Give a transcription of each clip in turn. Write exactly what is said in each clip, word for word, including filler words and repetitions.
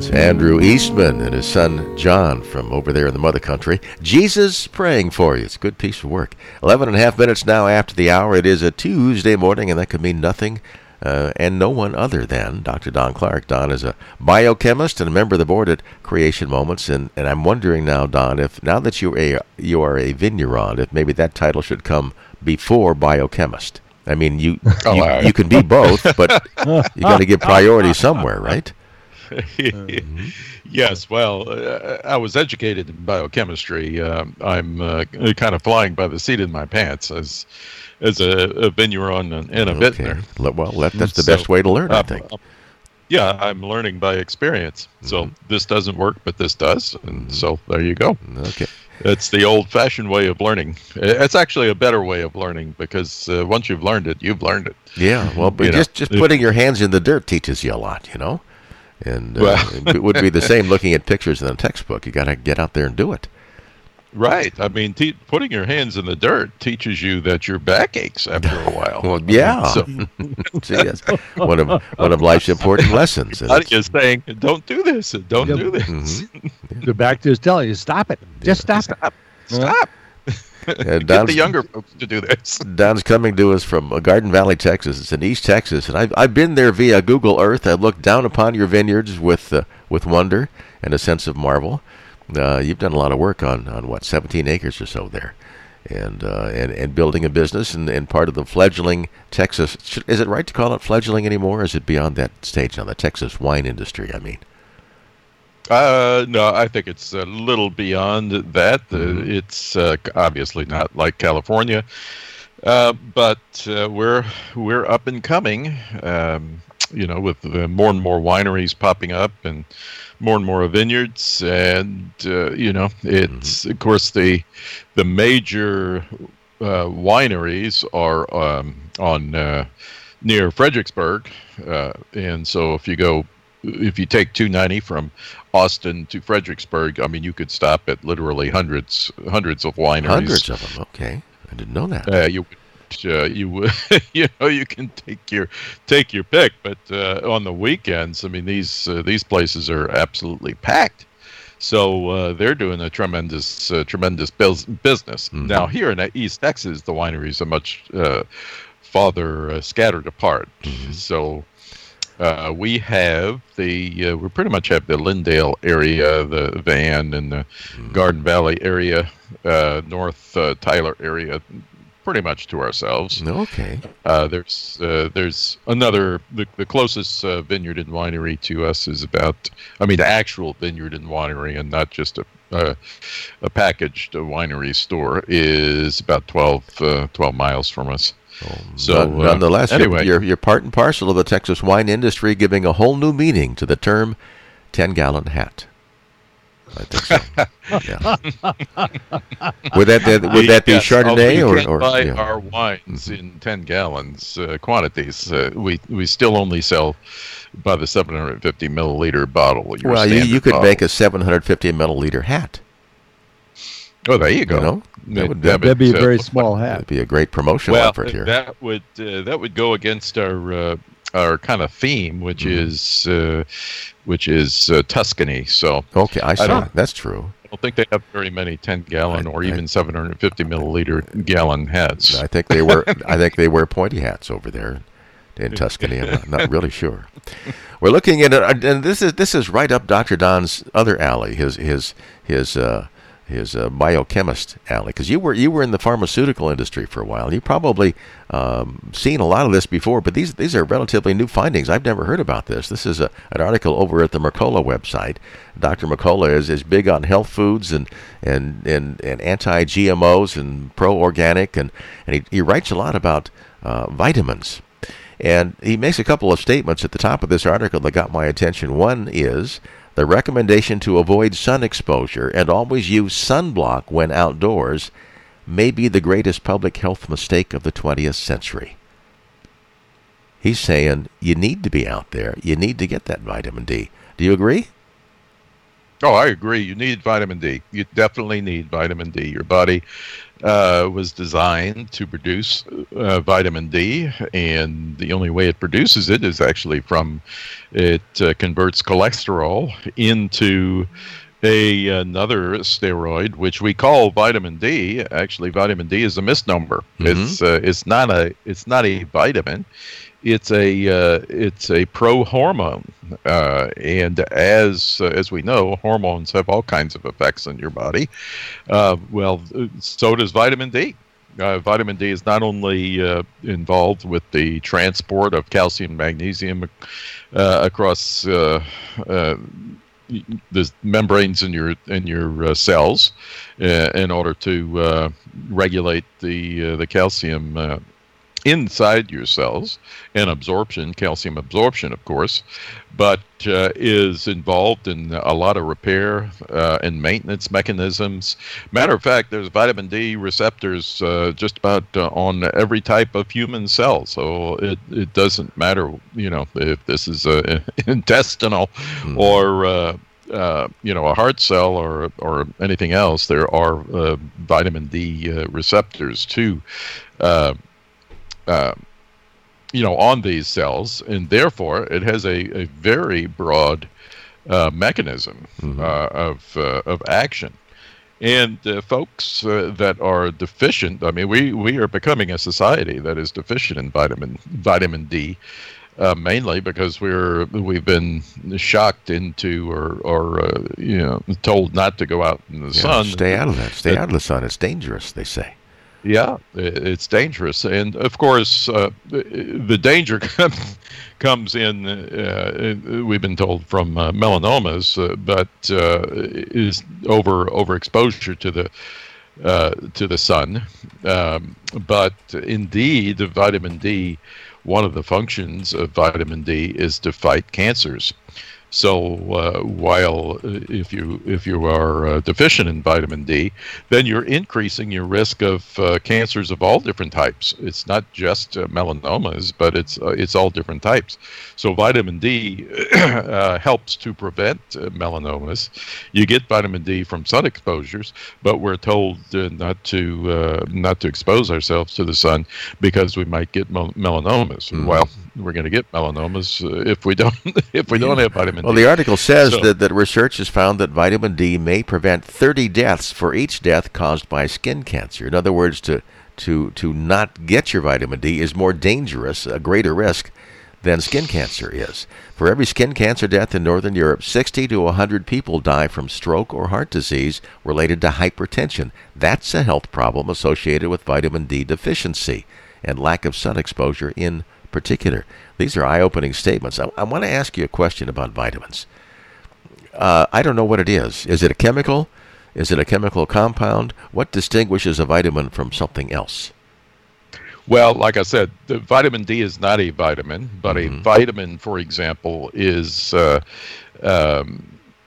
Andrew Eastman and his son John from over there in the mother country. Jesus praying for you. It's a good piece of work. Eleven and a half minutes now after the hour. It is a Tuesday morning, and that could mean nothing uh, and no one other than Doctor Don Clark. Don is a biochemist and a member of the board at Creation Moments, and, and I'm wondering now, Don, if now that you're a, you are a vigneron, if maybe that title should come before biochemist. I mean, you oh, you, wow. you can be both, but you got to give priority somewhere, right? Mm-hmm. Yes, well, uh, I was educated in biochemistry. Uh, I'm uh, kind of flying by the seat of my pants as as a, a vigneron and, and a okay. vintner. Well, that, that's the so, best way to learn, I think. Uh, yeah, I'm learning by experience. So mm-hmm. this doesn't work, but this does, and mm-hmm. so there you go. Okay. It's the old-fashioned way of learning. It's actually a better way of learning because uh, once you've learned it, you've learned it. Yeah, well, but you just know, just putting your hands in the dirt teaches you a lot, you know. And uh, well, it would be the same looking at pictures in a textbook. You got to get out there and do it. Right. I mean, te- putting your hands in the dirt teaches you that your back aches after a while. Well, yeah. So, See, that's one of one of life's important lessons. Your body is saying, "Don't do this. Don't Yep. do this." Mm-hmm. The doctor is telling you, stop it. Just stop, Stop. Stop. Uh, Get the younger folks to do this. Don's coming to us from Garden Valley, Texas. It's in East Texas, and I've I've been there via Google Earth. I've looked down upon your vineyards with uh, with wonder and a sense of marvel. Uh, you've done a lot of work on, on what seventeen acres or so there, and uh, and and building a business and, and part of the fledgling Texas. Is it right to call it fledgling anymore? Or is it beyond that stage now? The Texas wine industry, I mean. Uh, no, I think it's a little beyond that. Mm-hmm. Uh, it's uh, obviously not like California, uh, but uh, we're we're up and coming. Um, you know, with uh, more and more wineries popping up and more and more vineyards, and uh, you know, it's mm-hmm. of course the the major uh, wineries are um, on uh, near Fredericksburg, uh, and so if you go. If you take two ninety from Austin to Fredericksburg, I mean, you could stop at literally hundreds, hundreds of wineries. Hundreds of them. Okay, I didn't know that. Uh, you, uh, you, you know, you can take your take your pick, but uh, on the weekends, I mean, these uh, these places are absolutely packed. So uh, they're doing a tremendous, uh, tremendous bus- business. Mm-hmm. Now here in East Texas, the wineries are much uh, farther uh, scattered apart. Mm-hmm. So. Uh, we have the, uh, we pretty much have the Lindale area, the Van and the mm. Garden Valley area, uh, North uh, Tyler area, pretty much to ourselves. Okay. Uh, there's uh, there's another, the, the closest uh, vineyard and winery to us is about, I mean, the actual vineyard and winery and not just a uh, a packaged winery store is about twelve, uh, twelve miles from us. So, None, nonetheless, uh, anyway. you're, you're part and parcel of the Texas wine industry, giving a whole new meaning to the term ten-gallon hat. I think so. Yeah. Would that, that would that be yes, Chardonnay or, or, we or buy yeah. our wines mm-hmm. in ten gallons uh, quantities? Uh, we we still only sell by the seven hundred fifty milliliter bottle. Your well, you, you could bottle. make a seven hundred fifty milliliter hat. Oh, there you go. You know? That would, that would be a very uh, small hat. That'd be a great promotional well, effort here. That would uh, that would go against our uh, our kind of theme, which mm-hmm. is uh, which is uh, Tuscany. So okay, I saw. I That's true. I don't think they have very many ten gallon I, or I, even seven hundred fifty milliliter gallon hats. I think they wear I think they wear pointy hats over there in Tuscany. I'm not, not really sure. We're looking at it, and this is this is right up Doctor Don's other alley. His his his. Uh, his uh, biochemist alley, because you were you were in the pharmaceutical industry for a while. You've probably um, seen a lot of this before, but these these are relatively new findings. I've never heard about this. This is a, an article over at the Mercola website. Doctor Mercola is, is big on health foods and and, and, and anti-G M Os and pro-organic, and, and he, he writes a lot about uh, vitamins. And he makes a couple of statements at the top of this article that got my attention. One is the recommendation to avoid sun exposure and always use sunblock when outdoors may be the greatest public health mistake of the twentieth century. He's saying you need to be out there. You need to get that vitamin D. Do you agree? Oh, I agree. You need vitamin D. You definitely need vitamin D. Your body uh, was designed to produce uh, vitamin D, and the only way it produces it is actually from it uh, converts cholesterol into a another steroid, which we call vitamin D. Actually, vitamin D is a misnomer. Mm-hmm. It's uh, it's not a it's not a vitamin. It's a uh, it's a prohormone, uh, and as uh, as we know, hormones have all kinds of effects on your body. Uh, well, so does vitamin D. Uh, vitamin D is not only uh, involved with the transport of calcium, magnesium uh, across uh, uh, the membranes in your in your uh, cells uh, in order to uh, regulate the uh, the calcium Uh, inside your cells and absorption, calcium absorption, of course, but uh, is involved in a lot of repair uh, and maintenance mechanisms. Matter of fact, there's vitamin D receptors uh, just about uh, on every type of human cell. So it, it doesn't matter, you know, if this is uh, intestinal mm. or uh, Uh, you know, a heart cell or or anything else. There are uh, vitamin D uh, receptors too. Uh, Uh, you know, on these cells, and therefore it has a, a very broad uh, mechanism mm-hmm. uh, of uh, of action. And uh, folks uh, that are deficient, I mean, we, we are becoming a society that is deficient in vitamin vitamin D, uh, mainly because we're we've been shocked into or or uh, you know told not to go out in the yeah, sun. Stay out of that. Stay out of the sun. It's dangerous, they say. Yeah, it's dangerous, and of course, uh, the danger comes in. Uh, we've been told from uh, melanomas, uh, but uh, is over overexposure to the uh, to the sun. Um, but indeed, vitamin D, one of the functions of vitamin D is to fight cancers. So uh, while uh, if you if you are uh, deficient in vitamin D, then you're increasing your risk of uh, cancers of all different types. It's not just uh, melanomas, but it's uh, it's all different types. So vitamin D uh, helps to prevent uh, melanomas. You get vitamin D from sun exposures, but we're told uh, not to uh, not to expose ourselves to the sun because we might get mel- melanomas. Mm. Well, we're going to get melanomas uh, if we don't if we don't have vitamin D. Well, the article says so, that, that research has found that vitamin D may prevent thirty deaths for each death caused by skin cancer. In other words, to to to not get your vitamin D is more dangerous, a greater risk than skin cancer is. For every skin cancer death in Northern Europe, sixty to one hundred people die from stroke or heart disease related to hypertension. That's a health problem associated with vitamin D deficiency and lack of sun exposure in particular. These are eye-opening statements. I, I want to ask you a question about vitamins. Uh, I don't know what it is. Is it a chemical? Is it a chemical compound? What distinguishes a vitamin from something else? Well, like I said, the vitamin D is not a vitamin, but mm-hmm. a vitamin, for example, is uh, um,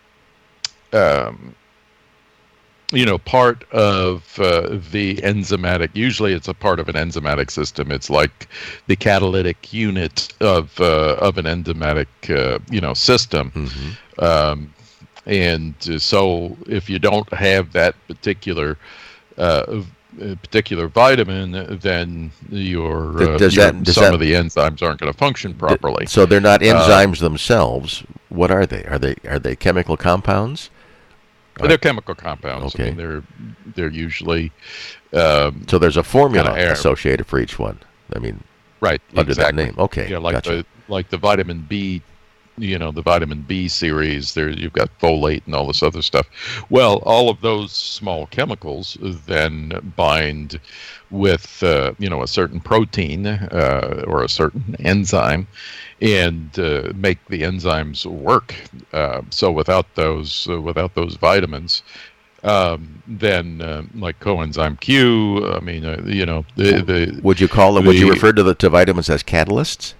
um, you know, part of uh, the enzymatic, usually it's a part of an enzymatic system. It's like the catalytic unit of uh, of an enzymatic, uh, you know, system. Mm-hmm. Um, and so if you don't have that particular uh, particular vitamin, then your, uh, does your that, does some that, of the enzymes aren't going to function properly. So they're not enzymes uh, themselves. What are they? Are they are they chemical compounds? They're chemical compounds. Okay. I mean, they're they're usually um, so there's a formula associated for each one. I mean, right, under exactly. that name. Okay, yeah, like gotcha. the like the vitamin B, you know, the vitamin B series. There, you've got folate and all this other stuff. Well, all of those small chemicals then bind with uh, you know a certain protein uh, or a certain enzyme, and uh, make the enzymes work. Uh, so without those, uh, without those vitamins, um, then uh, like coenzyme Q. I mean, uh, you know, the, the would you call them? The, would you refer to the to vitamins as catalysts?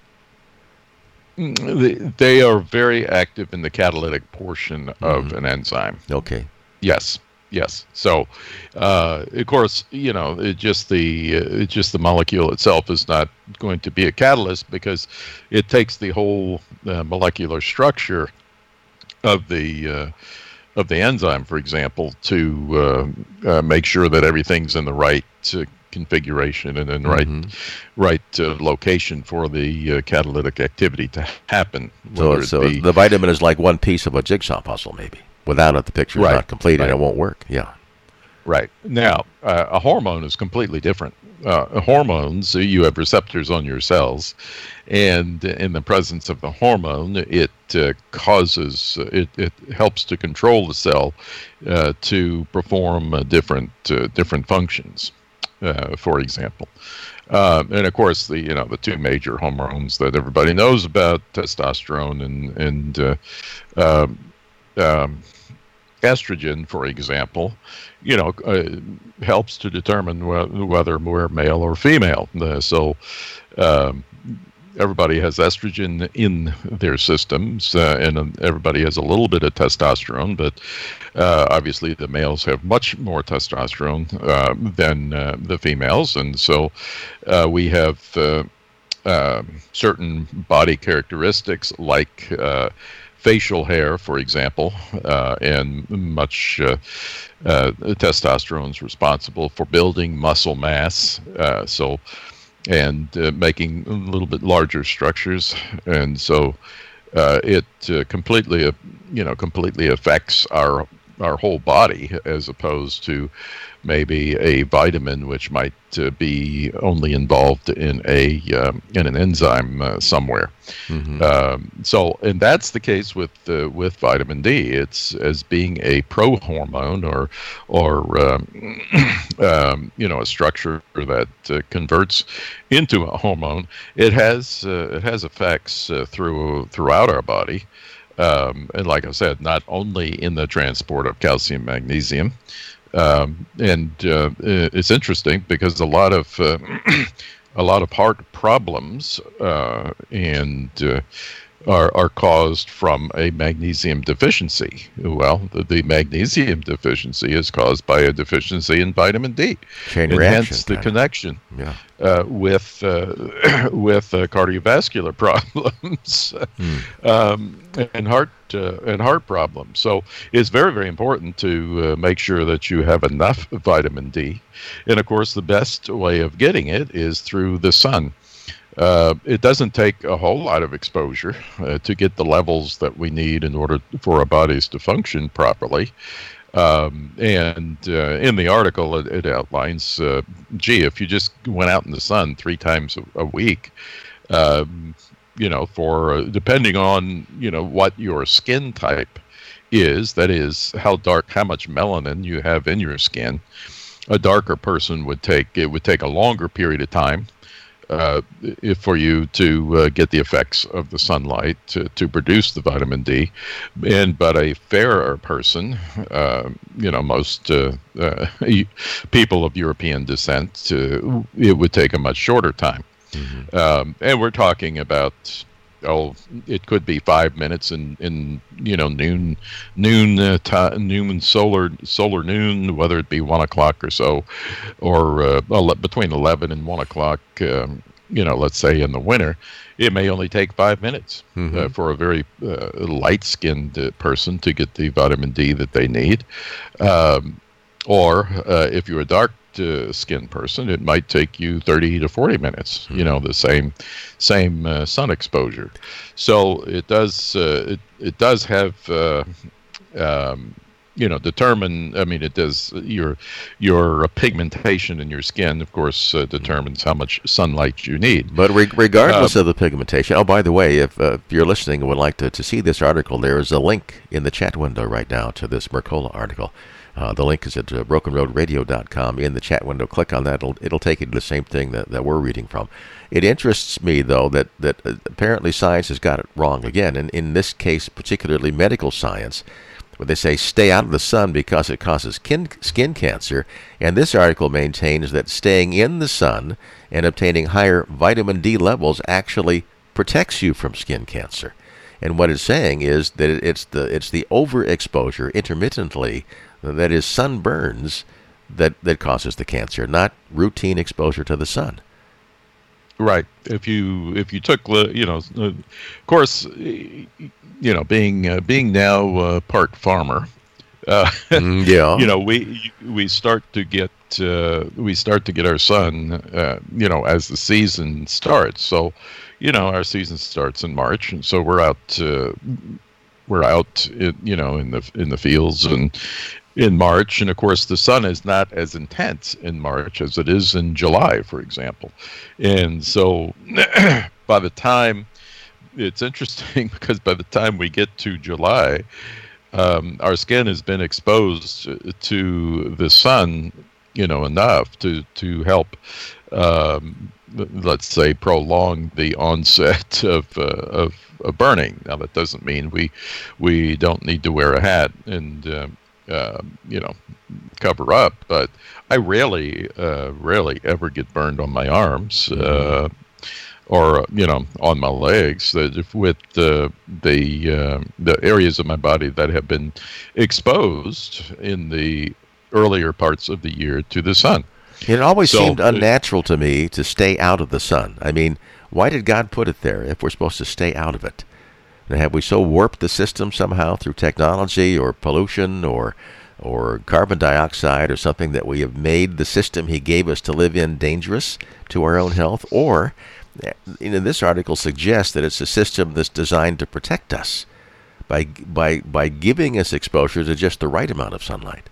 They, they are very active in the catalytic portion of mm-hmm. an enzyme. Okay. Yes. Yes. So, uh, of course, you know, it just the uh, it just the molecule itself is not going to be a catalyst because it takes the whole uh, molecular structure of the uh, of the enzyme, for example, to uh, uh, make sure that everything's in the right uh, configuration and in the right mm-hmm. right uh, location for the uh, catalytic activity to happen. So, so be, the vitamin is like one piece of a jigsaw puzzle, maybe. Without it, the picture is right, not complete right. and it won't work. Yeah. Right. Now, uh, a hormone is completely different. Uh, hormones, you have receptors on your cells, and in the presence of the hormone, it uh, causes, it, it helps to control the cell uh, to perform uh, different uh, different functions. Uh, for example, uh, and of course, the you know the two major hormones that everybody knows about, testosterone and and uh, um, um, estrogen, for example, you know, uh, helps to determine wh- whether we're male or female. Uh, so um, everybody has estrogen in their systems, uh, and um, everybody has a little bit of testosterone, but uh, obviously the males have much more testosterone uh, than uh, the females, and so uh, we have uh, uh, certain body characteristics like uh, facial hair, for example, uh, and much uh, uh, testosterone is responsible for building muscle mass, uh, so and uh, making a little bit larger structures, and so uh, it uh, completely, uh, you know, completely affects our our whole body, as opposed to maybe a vitamin which might uh, be only involved in a um, in an enzyme uh, somewhere. Mm-hmm. Um, so, and that's the case with uh, with vitamin D. It's as being a prohormone, or or um, um, you know, a structure that uh, converts into a hormone. It has uh, it has effects uh, through throughout our body. Um, and like I said, not only in the transport of calcium, magnesium, um, and uh, it's interesting because a lot of uh, a lot of heart problems uh, and uh, are are caused from a magnesium deficiency. Well, the, the magnesium deficiency is caused by a deficiency in vitamin D, Chain and reaction, hence the kind of. connection Yeah. uh, with uh, with uh, cardiovascular problems mm. um, and heart uh, and heart problems. So it's very, very important to uh, make sure that you have enough vitamin D, and of course, the best way of getting it is through the sun. Uh, it doesn't take a whole lot of exposure uh, to get the levels that we need in order for our bodies to function properly. Um, and uh, in the article, it, it outlines, uh, gee, if you just went out in the sun three times a, a week, um, you know, for uh, depending on, you know, what your skin type is, that is, how dark, how much melanin you have in your skin, a darker person would take, it would take a longer period of time Uh, if for you to uh, get the effects of the sunlight to, to produce the vitamin D, and but a fairer person, uh, you know, most uh, uh, people of European descent, uh, it would take a much shorter time. Mm-hmm. Um, and we're talking about, oh, it could be five minutes in, in you know noon noon uh, t- noon solar solar noon, whether it be one o'clock or so, or uh, ele- between eleven and one o'clock. Um, you know, let's say in the winter, it may only take five minutes mm-hmm. uh, for a very uh, light-skinned uh, person to get the vitamin D that they need. Um, or uh, if you're a dark-skinned person, it might take you thirty to forty minutes. Mm-hmm. You know, the same same uh, sun exposure. So it does uh, it it does have. Uh, um, you know, determine, I mean, it does, your your pigmentation in your skin, of course, uh, determines how much sunlight you need. But re- regardless uh, of the pigmentation, oh, by the way, if, uh, if you're listening and would like to, to see this article, there is a link in the chat window right now to this Mercola article. Uh, the link is at uh, broken road radio dot com. In the chat window, click on that. It'll, it'll take you to the same thing that, that we're reading from. It interests me, though, that, that uh, apparently science has got it wrong again, and in this case, particularly medical science, where they say stay out of the sun because it causes skin, skin cancer, and this article maintains that staying in the sun and obtaining higher vitamin D levels actually protects you from skin cancer. And what it's saying is that it's the it's the overexposure intermittently, that is sunburns, that, that causes the cancer, not routine exposure to the sun. Right. If you if you took, you know, of course, you know, being uh, being now uh, part farmer, Uh, mm, yeah. You know, we we start to get uh, we start to get our sun, uh, you know, as the season starts. So, you know, our season starts in March, and so we're out uh, we're out, in, you know, in the in the fields and in March, and of course the sun is not as intense in March as it is in July, for example, and so by the time it's interesting because by the time we get to July. Um, our skin has been exposed to the sun, you know, enough to to help, um, let's say, prolong the onset of, uh, of of burning. Now, that doesn't mean we we don't need to wear a hat and uh, uh, you know, cover up. But I rarely, uh, rarely ever get burned on my arms. Uh, or, you know, on my legs, that if with the the uh, the areas of my body that have been exposed in the earlier parts of the year to the sun. It always so, seemed unnatural to me to stay out of the sun. I mean, why did God put it there if we're supposed to stay out of it? And have we so warped the system somehow through technology or pollution or or carbon dioxide or something that we have made the system he gave us to live in dangerous to our own health? Or you know, this article suggests that it's a system that's designed to protect us by by by giving us exposure to just the right amount of sunlight.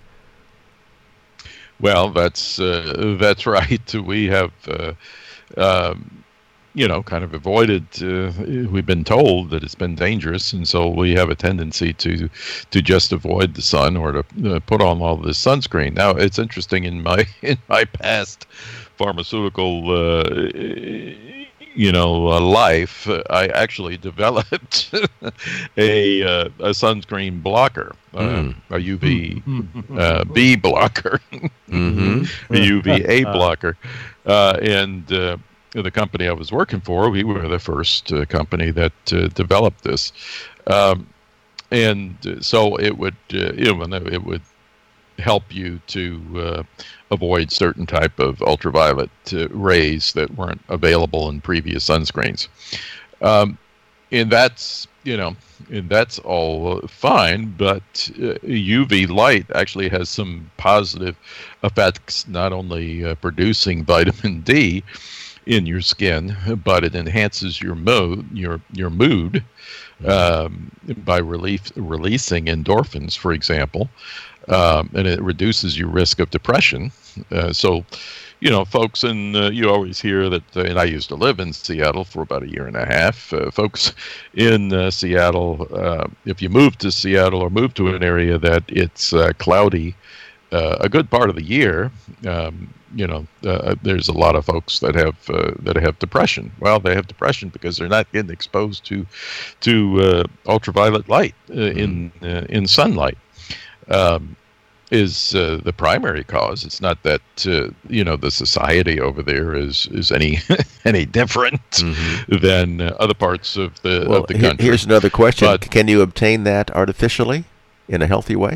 Well, that's uh, that's right. We have, uh, um, you know, kind of avoided. Uh, we've been told that it's been dangerous, and so we have a tendency to to just avoid the sun or to uh, put on all this sunscreen. Now, it's interesting in my in my past pharmaceutical. Uh, you know, uh, life, uh, I actually developed a uh, a sunscreen blocker, uh, mm. a U V uh, B blocker, mm-hmm. a U V A blocker, uh, and uh, the company I was working for, we were the first uh, company that uh, developed this, um, and so it would, uh, you know, it would help you to uh, avoid certain type of ultraviolet uh, rays that weren't available in previous sunscreens. Um, and that's, you know, and that's all fine, but uh, U V light actually has some positive effects, not only uh, producing vitamin D in your skin, but it enhances your mood, your your mood um, by relief, releasing endorphins, for example. Um, and it reduces your risk of depression. Uh, so, you know, folks, and uh, you always hear that, uh, and I used to live in Seattle for about a year and a half. Uh, folks in uh, Seattle, uh, if you move to Seattle or move to an area that it's uh, cloudy uh, a good part of the year, um, you know, uh, there's a lot of folks that have uh, that have depression. Well, they have depression because they're not getting exposed to to uh, ultraviolet light uh, in uh, in sunlight. Um, is uh, the primary cause. It's not that uh, you know, the society over there is is any any different mm-hmm. than uh, other parts of the well, of the country. Here's another question: but can you obtain that artificially in a healthy way?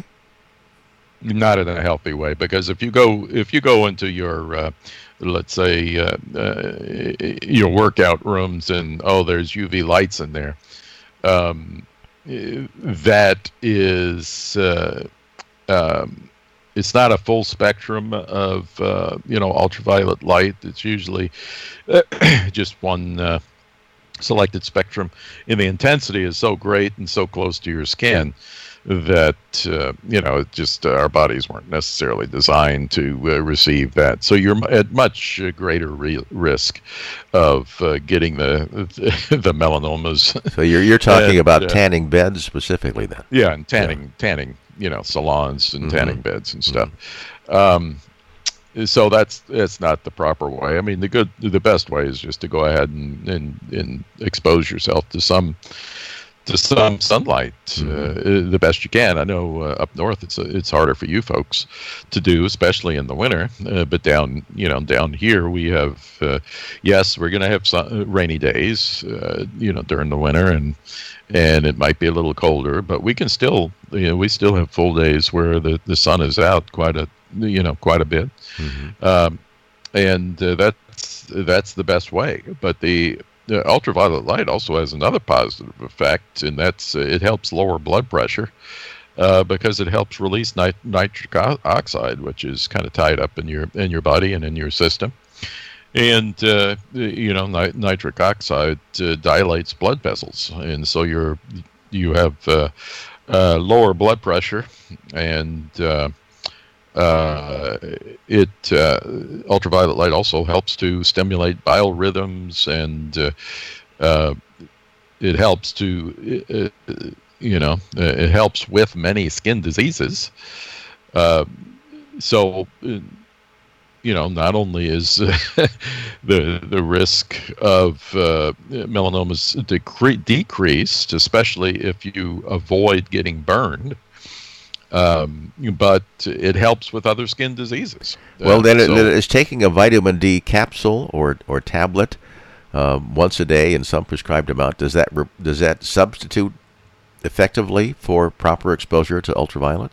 Not in a healthy way, because if you go if you go into your uh, let's say uh, uh, your workout rooms and oh, there's U V lights in there, um, that is. Uh, Um, it's not a full spectrum of, uh, you know, ultraviolet light. It's usually uh, just one uh, selected spectrum. And the intensity is so great and so close to your skin that, uh, you know, it just uh, our bodies weren't necessarily designed to uh, receive that. So you're at much greater re- risk of uh, getting the the melanomas. So you're you're talking and, about uh, tanning beds specifically then? Yeah, and tanning, yeah. tanning. you know, salons and mm-hmm. tanning beds and stuff. Mm-hmm. Um, so that's that's not the proper way. I mean, the good, the best way is just to go ahead and and, and expose yourself to some to some sunlight mm-hmm. uh, the best you can. I know uh, up north it's it's harder for you folks to do, especially in the winter. Uh, but down you know down here we have uh, yes, we're going to have sun, rainy days, uh, you know, during the winter, and and it might be a little colder, but we can still you know we still have full days where the, the sun is out quite a you know quite a bit, mm-hmm. um, and uh, that's that's the best way. But the Uh, ultraviolet light also has another positive effect, and that's uh, it helps lower blood pressure. uh, because it helps release nit- nitric o- oxide, which is kind of tied up in your in your body and in your system. And uh, you know, nit- nitric oxide uh, dilates blood vessels, and so you're you have uh, uh, lower blood pressure, and uh, uh, it uh, ultraviolet light also helps to stimulate biorhythms, and uh, uh, it helps to uh, you know uh, it helps with many skin diseases. Uh, so. Uh, You know, not only is uh, the the risk of uh, melanomas decre- decreased, especially if you avoid getting burned, um, but it helps with other skin diseases. Well, uh, then so, it, is taking a vitamin D capsule or or tablet uh, once a day in some prescribed amount, does that re- does that substitute effectively for proper exposure to ultraviolet?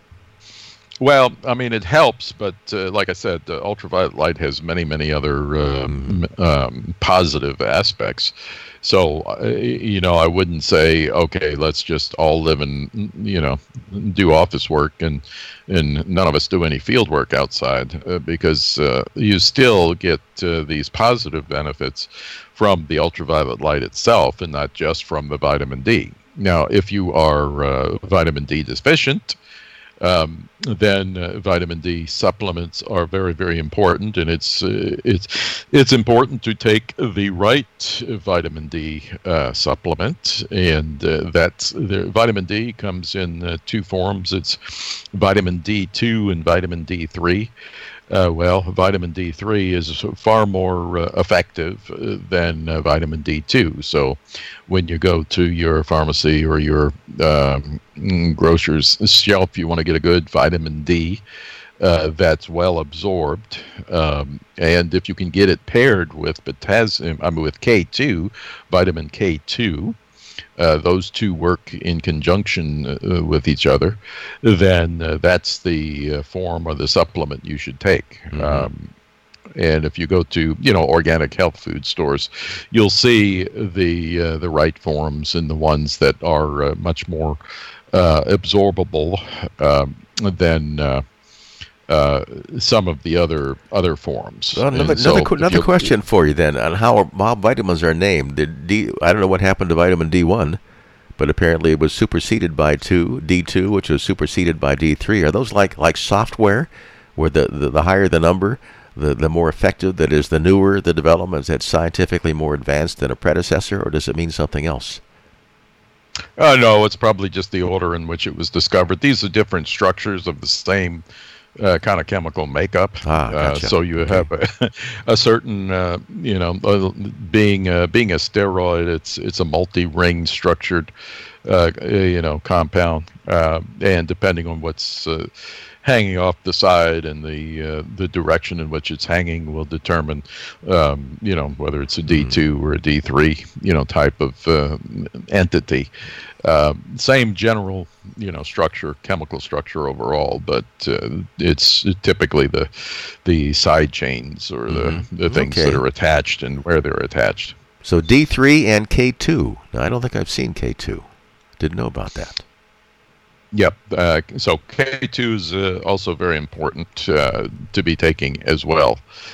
Well, I mean, it helps, but uh, like I said, uh, ultraviolet light has many, many other um, um, positive aspects. So, uh, you know, I wouldn't say, okay, let's just all live and, you know, do office work and and none of us do any field work outside, uh, because uh, you still get uh, these positive benefits from the ultraviolet light itself and not just from the vitamin D. Now, if you are uh, vitamin D deficient, Um, then uh, vitamin D supplements are very, very important, and it's uh, it's it's important to take the right vitamin D uh, supplement, and uh, that's the vitamin D comes in uh, two forms. It's vitamin D two and vitamin D three. Uh, well, vitamin D three is far more uh, effective uh, than uh, vitamin D two. So when you go to your pharmacy or your um, grocer's shelf, you want to get a good vitamin D uh, that's well absorbed. Um, and if you can get it paired with potassium, I mean, with K two, vitamin K two, Uh, those two work in conjunction uh, with each other, then uh, that's the uh, form or the supplement you should take. Mm-hmm. Um, and if you go to, you know, organic health food stores, you'll see the uh, the right forms and the ones that are uh, much more uh, absorbable um, than uh, Uh, some of the other other forms. Well, another so another, another question for you then on how, how vitamins are named. Did D, I don't know what happened to vitamin D one, but apparently it was superseded by two D two, which was superseded by D three. Are those like like software, where the, the, the higher the number, the, the more effective? That is, the newer the development, that's scientifically more advanced than a predecessor, or does it mean something else? Uh, no, it's probably just the order in which it was discovered. These are different structures of the same Uh, kind of chemical makeup. Ah, gotcha. uh, so you okay. have a, a certain, uh, you know, uh, being uh, being a steroid, it's it's a multi-ring structured, uh, you know, compound, uh, and depending on what's uh, hanging off the side and the uh, the direction in which it's hanging will determine, um, you know, whether it's a D two mm. or a D three, you know, type of uh, entity. Uh, same general, you know, structure, chemical structure overall, but uh, it's typically the the side chains or the, mm-hmm. the things okay. that are attached and where they're attached. So D three and K two. Now, I don't think I've seen K two. Didn't know about that. Yep. Uh, so K two is uh, also very important uh, to be taking as well.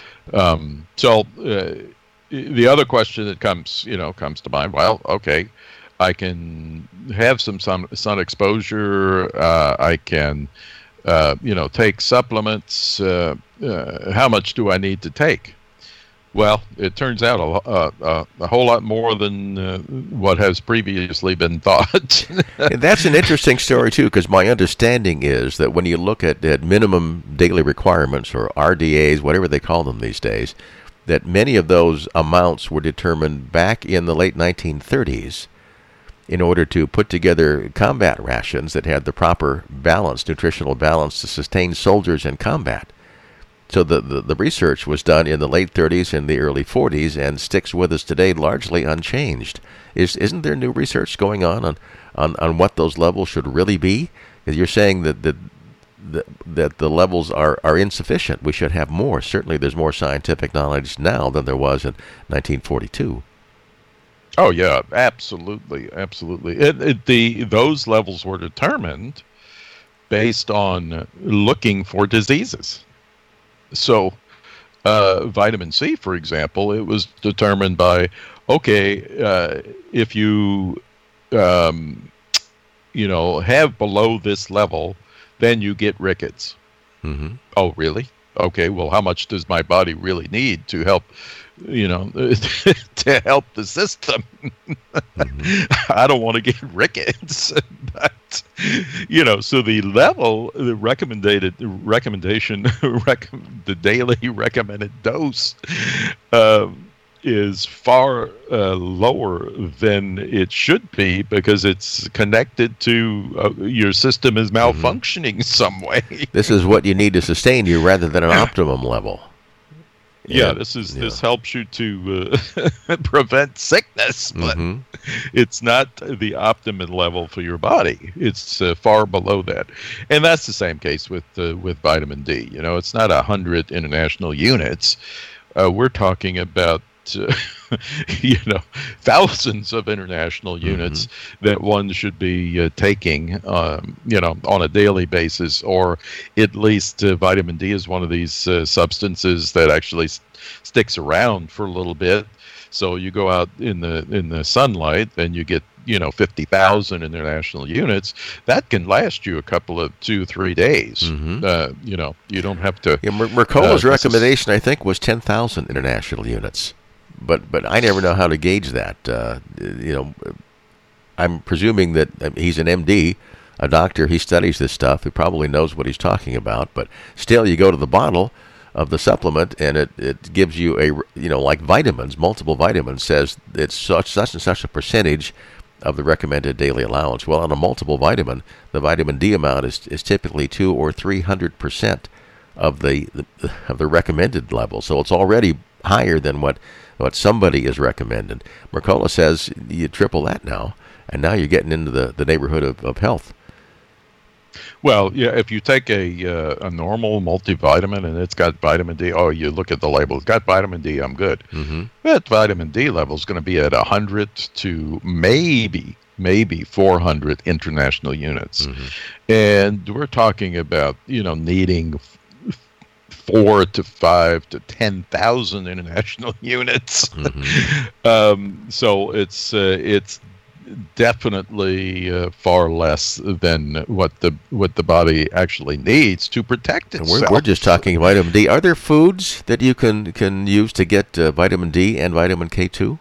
Um, so uh, the other question that comes, you know, comes to mind. Well, okay. I can have some sun, sun exposure. Uh, I can, uh, you know, take supplements. Uh, uh, how much do I need to take? Well, it turns out a, a, a whole lot more than uh, what has previously been thought. And that's an interesting story, too, because my understanding is that when you look at, at minimum daily requirements, or R D As, whatever they call them these days, that many of those amounts were determined back in the late nineteen thirties in order to put together combat rations that had the proper balance, nutritional balance, to sustain soldiers in combat. So the, the, the research was done in the late thirties and the early forties and sticks with us today largely unchanged. Is, isn't there new research going on on, on, on what those levels should really be? Because you're saying that, that, that, that the levels are, are insufficient. We should have more. Certainly there's more scientific knowledge now than there was in nineteen forty-two. Oh, yeah, absolutely, absolutely. It, it, the Those levels were determined based on looking for diseases. So uh, vitamin C, for example, it was determined by, okay, uh, if you, um, you know, have below this level, then you get rickets. Mm-hmm. Oh, really? Okay, well, how much does my body really need to help, you know, to help the system? Mm-hmm. I don't want to get rickets. But, you know, so the level, the recommended recommendation, rec- the daily recommended dose uh, is far uh, lower than it should be because it's connected to uh, your system is malfunctioning mm-hmm. some way. This is what you need to sustain you rather than an optimum level. Yeah, and, this is yeah. this helps you to uh, prevent sickness, but mm-hmm. it's not the optimum level for your body. It's uh, far below that, and that's the same case with uh, with vitamin D. You know, it's not a hundred international units. Uh, we're talking about uh, you know thousands of international units mm-hmm. that one should be uh, taking um, you know on a daily basis, or at least uh, vitamin D is one of these uh, substances that actually s- sticks around for a little bit. So you go out in the in the sunlight and you get you know fifty thousand international units. That can last you a couple of two three days. Mm-hmm. Uh, you know you don't have to. Yeah, Mer- Mercola's uh, recommendation I think was ten thousand international units. But but I never know how to gauge that. Uh, you know, I'm presuming that he's an M D, a doctor. He studies this stuff. He probably knows what he's talking about. But still, you go to the bottle of the supplement, and it, it gives you a you know like vitamins, multiple vitamins, says it's such such and such a percentage of the recommended daily allowance. Well, on a multiple vitamin, the vitamin D amount is is typically two or three hundred percent of the, the of the recommended level. So it's already higher than what. what somebody is recommending. Mercola says you triple that now, and now you're getting into the, the neighborhood of, of health. Well, yeah, if you take a uh, a normal multivitamin and it's got vitamin D, oh, you look at the label, it's got vitamin D, I'm good. Mm-hmm. That vitamin D level is going to be at one hundred to maybe, maybe four hundred international units. Mm-hmm. And we're talking about, you know, needing four to five to ten thousand international units. Mm-hmm. um, so it's uh, it's definitely uh, far less than what the what the body actually needs to protect itself. We're, we're just talking vitamin D. Are there foods that you can can use to get uh, vitamin D and vitamin K two?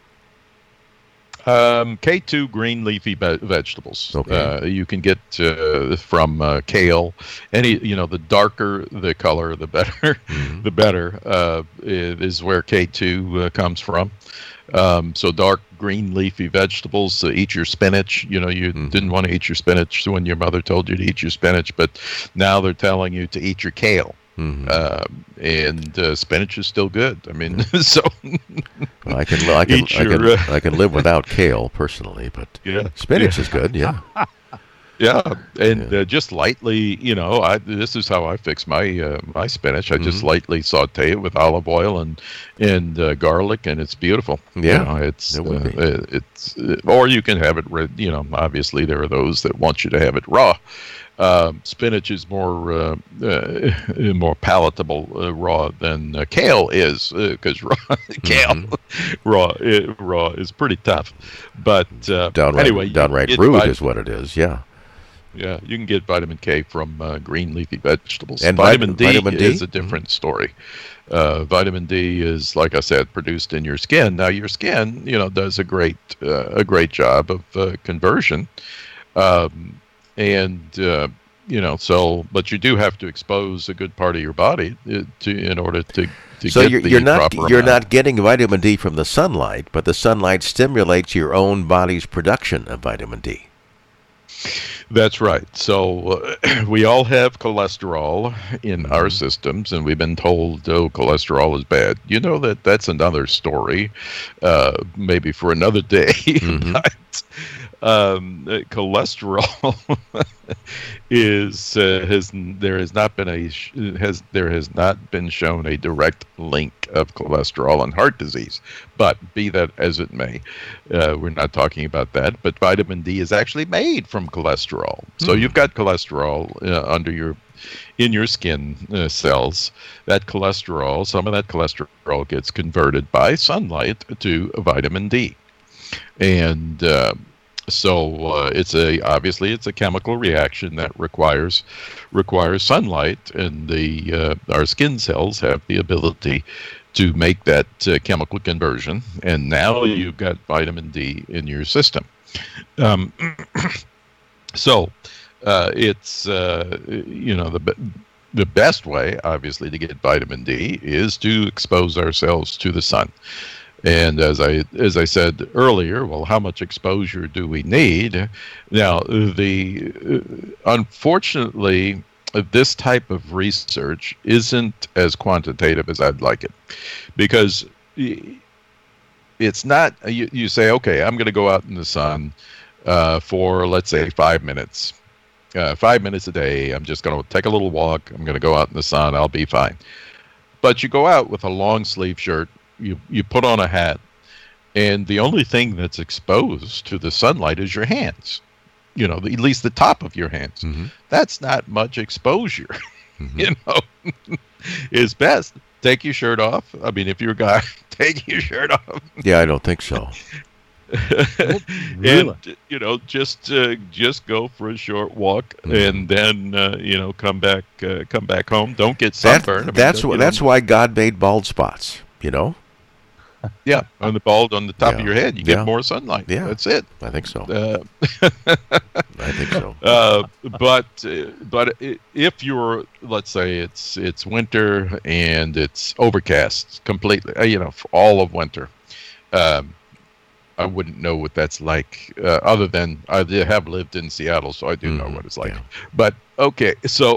Um, K two green leafy be- vegetables. Okay. Uh, you can get uh, from uh, kale. Any, you know, the darker the color, the better. Mm-hmm. the better uh, is where K two uh, comes from. Um, so dark green leafy vegetables. So eat your spinach. You know, you mm-hmm. didn't want to eat your spinach when your mother told you to eat your spinach, but now they're telling you to eat your kale. Mm-hmm. Uh, and uh, spinach is still good. I mean, so well, I can I can I can, uh, I can live without kale personally, but yeah. spinach yeah. is good. Yeah, yeah, and yeah. Uh, just lightly, you know, I this is how I fix my uh, my spinach. I mm-hmm. just lightly saute it with olive oil and and uh, garlic, and it's beautiful. Yeah, you know, it's it uh, it's uh, or you can have it. You know, obviously there are those that want you to have it raw. Uh, spinach is more uh, uh, more palatable uh, raw than uh, kale is, because uh, raw kale mm-hmm. raw it, raw is pretty tough. But uh, downright, anyway, downright rude vit- is what it is. Yeah, yeah. You can get vitamin K from uh, green leafy vegetables. And vitamin, vitamin, D, vitamin D is a different mm-hmm. story. Uh, vitamin D is, like I said, produced in your skin. Now, your skin, you know, does a great uh, a great job of uh, conversion. Um, And, uh, you know, so, but you do have to expose a good part of your body to in order to, to so get you're, the you're not proper you're amount. not getting vitamin D from the sunlight, but the sunlight stimulates your own body's production of vitamin D. That's right. So uh, we all have cholesterol in mm-hmm. our systems, and we've been told, oh, cholesterol is bad. You know that that's another story, uh, maybe for another day. Mm-hmm. but um, uh, cholesterol is uh, has there has not been a sh- has there has not been shown a direct link of cholesterol and heart disease. But be that as it may, uh, we're not talking about that. But vitamin D is actually made from cholesterol. So mm. you've got cholesterol uh, under your in your skin uh, cells. That cholesterol, some of that cholesterol gets converted by sunlight to vitamin D. And uh, so uh, it's a obviously it's a chemical reaction that requires requires sunlight, and the uh, our skin cells have the ability to make that uh, chemical conversion, and now you've got vitamin D in your system. Um, so uh, it's uh, you know the the best way, obviously, to get vitamin D is to expose ourselves to the sun. And as I as I said earlier, well, how much exposure do we need? Now, the uh, unfortunately, this type of research isn't as quantitative as I'd like it, because it's not. You, you say, okay, I'm going to go out in the sun uh, for, let's say, five minutes. Uh, five minutes a day. I'm just going to take a little walk. I'm going to go out in the sun. I'll be fine. But you go out with a long sleeve shirt. You you put on a hat, and the only thing that's exposed to the sunlight is your hands. You know, the, at least the top of your hands. Mm-hmm. That's not much exposure. Mm-hmm. You know, it's best take your shirt off. I mean, if you're a guy, take your shirt off. Yeah, I don't think so. Really? And you know, just uh, just go for a short walk, mm-hmm. and then uh, you know, come back uh, come back home. Don't get sunburned. That, that's I mean, wh- that's why God made bald spots. You know. Yeah, on the bald on the top yeah. of your head, you get yeah. more sunlight. Yeah, that's it. I think so. Uh, I think so. Uh, but uh, but if you're, let's say it's it's winter and it's overcast completely, uh, you know, for all of winter, um, I wouldn't know what that's like. Uh, other than I have lived in Seattle, so I do mm, know what it's like. Yeah. But okay, so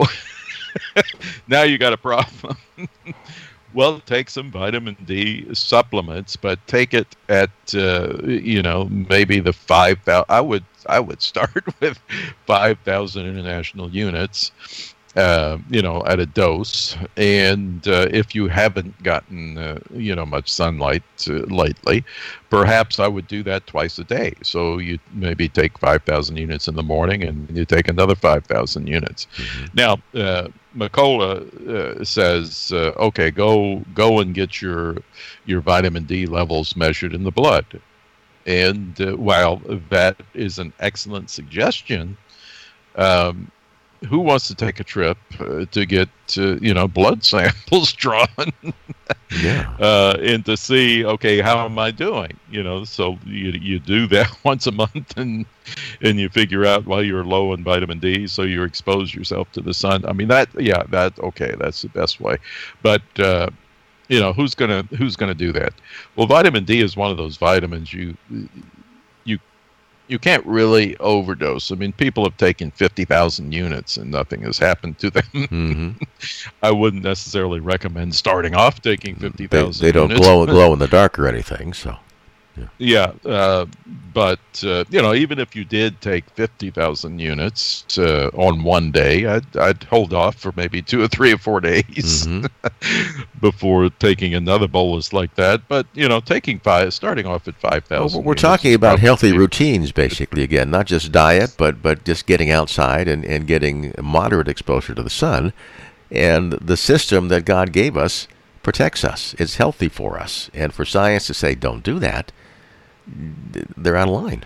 now you got a problem. Well, take some vitamin D supplements, but take it at uh, you know, maybe the five thousand. I would I would start with five thousand international units, uh, you know, at a dose. And uh, if you haven't gotten uh, you know, much sunlight uh, lately, perhaps I would do that twice a day. So you maybe take five thousand units in the morning, and you take another five thousand units. Mm-hmm. Now. Uh, Mercola uh, says, uh, okay, go go and get your your vitamin D levels measured in the blood. And uh, while that is an excellent suggestion, um, who wants to take a trip uh, to get uh, you know, blood samples drawn? Yeah. Uh, and to see, okay, how am I doing? You know, so you you do that once a month, and and you figure out why you're low in vitamin D, so you expose yourself to the sun. I mean, that, yeah, that, okay, that's the best way. But uh, you know, who's gonna who's gonna do that? Well, vitamin D is one of those vitamins you you you can't really overdose. I mean, people have taken fifty thousand units and nothing has happened to them. Mm-hmm. I wouldn't necessarily recommend starting off taking fifty thousand. They, they don't units. glow glow in the dark or anything, so. Yeah, yeah uh, but uh, you know, even if you did take fifty thousand units uh, on one day, I'd, I'd hold off for maybe two or three or four days mm-hmm. before taking another bolus like that. But you know, taking five, starting off at five thousand. Well, we're talking about healthy routines, basically. Again, not just diet, but but just getting outside and, and getting moderate exposure to the sun, and the system that God gave us protects us. It's healthy for us, and for science to say don't do that, they're out of line.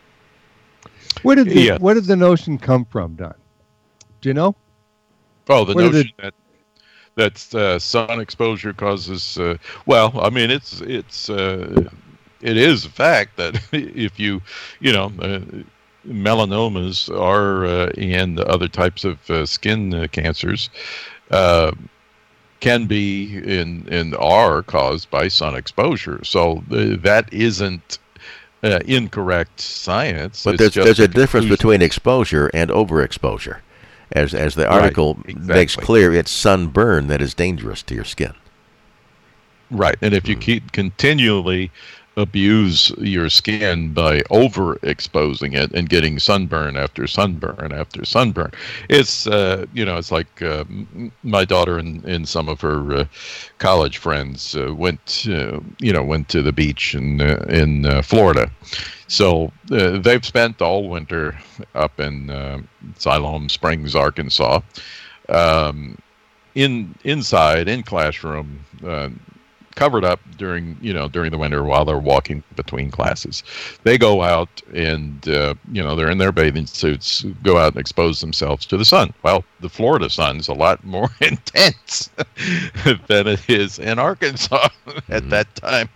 Where did the yeah. where did the notion come from, Don? Do you know? Oh, the where notion it... that that uh, sun exposure causes. Uh, well, I mean, it's it's uh, it is a fact that if you you know uh, melanomas are uh, and other types of uh, skin uh, cancers. Uh, can be and and are caused by sun exposure. So uh, that isn't uh, incorrect science. But it's there's there's a difference between exposure and overexposure. As as the article right, exactly. makes clear, it's sunburn that is dangerous to your skin. Right. And if you mm. keep continually abuse your skin by overexposing it and getting sunburn after sunburn after sunburn. It's uh, you know, it's like uh, my daughter and, and some of her uh, college friends uh, went uh, you know went to the beach in uh, in uh, Florida. So uh, they've spent all winter up in uh, Siloam Springs, Arkansas, um, in inside in classroom. Uh, covered up during, you know, during the winter while they're walking between classes. They go out and, uh, you know, they're in their bathing suits, go out and expose themselves to the sun. Well, the Florida sun's a lot more intense than it is in Arkansas at mm-hmm. that time.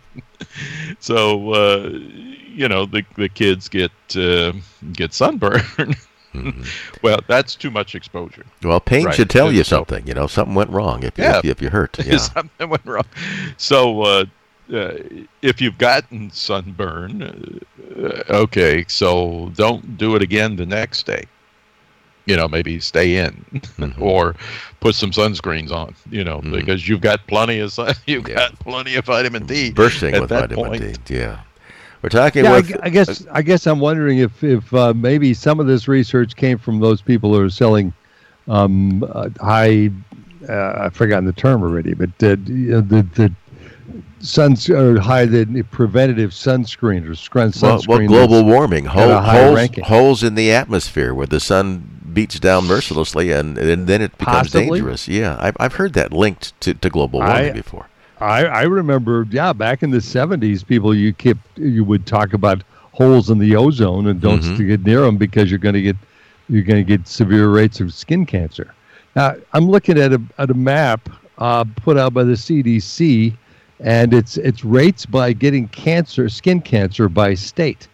So, uh, you know, the the kids get uh, get sunburn. Mm-hmm. Well, that's too much exposure. Well, pain right. should tell you so, something. You know, something went wrong if, yeah. if, if you hurt. Yeah. Something went wrong. So, uh, uh, if you've gotten sunburn, uh, okay, so don't do it again the next day. You know, maybe stay in mm-hmm. or put some sunscreens on, you know, mm-hmm. because you've got plenty of sun, you've yeah. got plenty of vitamin D. Bursting at with that vitamin point. D, yeah. We're talking yeah, with, I, I guess I guess I'm wondering if if uh, maybe some of this research came from those people who are selling um, uh, high. Uh, I've forgotten the term already, but uh, the the suns or high the preventative sunscreen or screen sunscreen. Well, well global warming, Hole, holes, ranking. holes in the atmosphere where the sun beats down mercilessly, and, and then it becomes Possibly. dangerous. Yeah, I've I've heard that linked to, to global warming I, before. I, I remember, yeah, back in the seventies, people you kept you would talk about holes in the ozone and don't Mm-hmm. get near them because you're going to get you're going to get severe rates of skin cancer. Now, I'm looking at a at a map uh, put out by the C D C, and it's it's rates by getting cancer, skin cancer by state.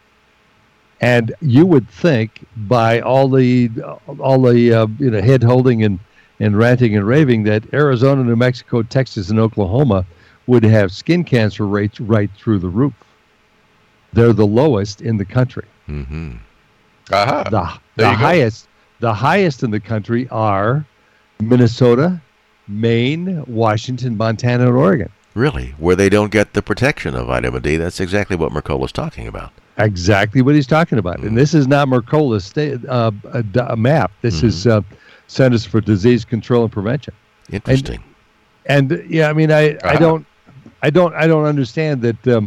And you would think by all the all the uh, you know head holding and and ranting and raving that Arizona, New Mexico, Texas, and Oklahoma would have skin cancer rates right through the roof. They're the lowest in the country. Mm-hmm. Uh-huh. The, the highest, the highest in the country are Minnesota, Maine, Washington, Montana, and Oregon. Really, where they don't get the protection of vitamin D. That's exactly what Mercola's talking about. Exactly what he's talking about. Mm-hmm. And this is not Mercola's sta- uh, a, a map. This mm-hmm. is uh, Centers for Disease Control and Prevention. Interesting. And, and yeah, I mean, I, uh-huh. I don't, I don't, I don't understand that. Um,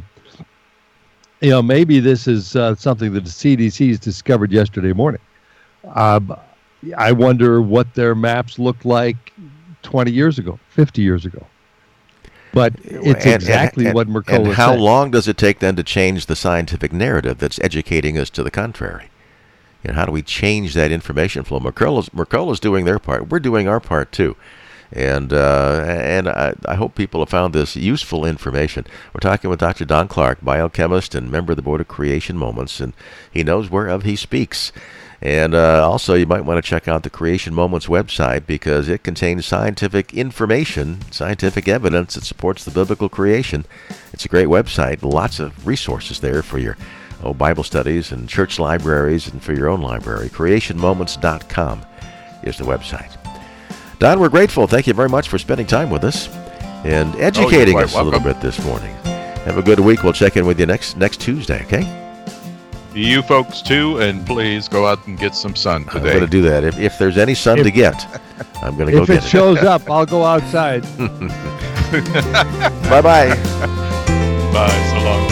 you know, maybe this is uh, something that the C D C has discovered yesterday morning. Uh, I wonder what their maps looked like twenty years ago, fifty years ago. But it's and, exactly and, what Mercola And how said. long does it take then to change the scientific narrative that's educating us to the contrary? You know, how do we change that information flow? Mercola's, Mercola's doing their part. We're doing our part too. And uh, and I, I hope people have found this useful information. We're talking with Doctor Don Clark, biochemist and member of the Board of Creation Moments, and he knows whereof he speaks. And uh, also, you might want to check out the Creation Moments website because it contains scientific information, scientific evidence that supports the biblical creation. It's a great website. Lots of resources there for your oh, Bible studies and church libraries and for your own library. creation moments dot com is the website. Don, we're grateful. Thank you very much for spending time with us and educating oh, us welcome. a little bit this morning. Have a good week. We'll check in with you next next Tuesday, okay? You folks too, and please go out and get some sun today. I'm going to do that. If, if there's any sun if, to get, I'm going to go if get it. it. If it shows up, I'll go outside. Bye-bye. Bye. So long.